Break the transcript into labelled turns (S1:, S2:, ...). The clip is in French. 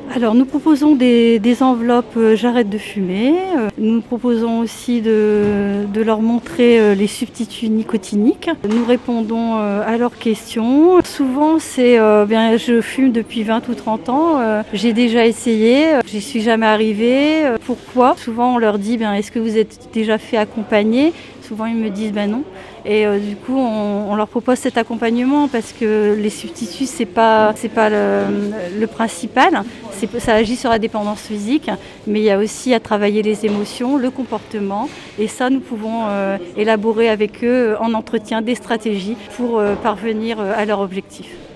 S1: Alors nous proposons des enveloppes j'arrête de fumer. Nous proposons aussi de leur montrer les substituts nicotiniques. Nous répondons à leurs questions. Souvent c'est bien je fume depuis 20 ou 30 ans, j'ai déjà essayé, j'y suis jamais arrivée. Pourquoi? Souvent on leur dit bien est-ce que vous êtes déjà fait accompagner? Souvent ils me disent ben non. Et du coup on leur propose cet accompagnement parce que les substituts c'est pas le principal. Ça agit sur la dépendance physique, mais il y a aussi à travailler les émotions, le comportement. Et ça, nous pouvons élaborer avec eux en entretien des stratégies pour parvenir à leur objectif.